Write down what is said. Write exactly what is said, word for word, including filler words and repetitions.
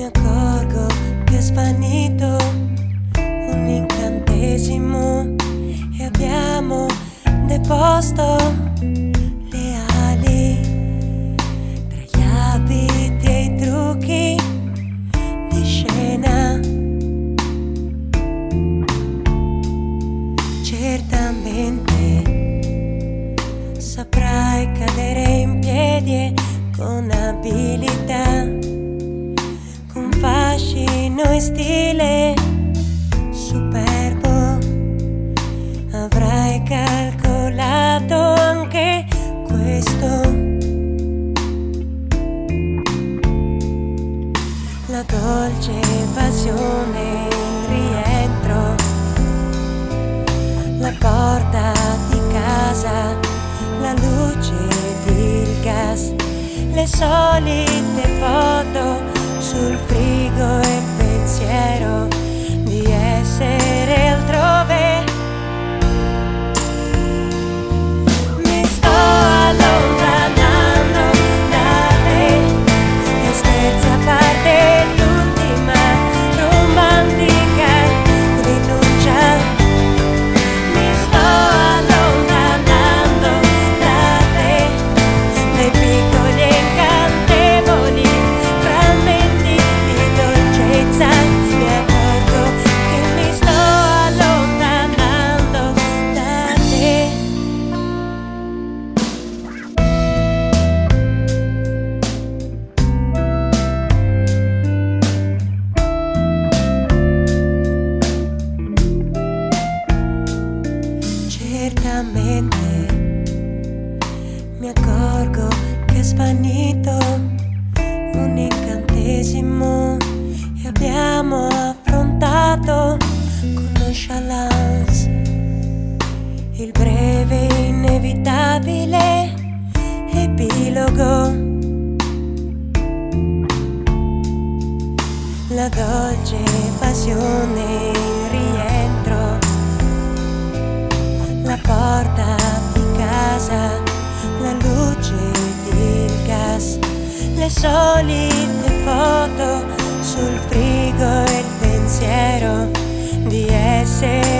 accorgo che è svanito un incantesimo e abbiamo deposto le ali tra gli abiti e i trucchi di scena. Certamente saprai cadere in piedi e con abilità, con fascino e stile superbo. Avrai calcolato anche questo. La dolce passione, il rientro, la porta di casa, la luce ed il gas, le solite foto sul frigo e il pensiero di essere altrove. Mi sto allontanando da te e scherzi a parte, l'ultima romantica rinuncia. Mi sto allontanando da te, dai piccoli e incantevoli frammenti di dolcezza. Mi accorgo che mi sto allontanando da te. Certamente mi accorgo che è svanito un incantesimo e abbiamo affrontato con nonchalance il breve inevitabile epilogo. La dolce passione, il rientro, la porta di casa, la luce ed il gas, le solite foto sul frigo e il pensiero di essere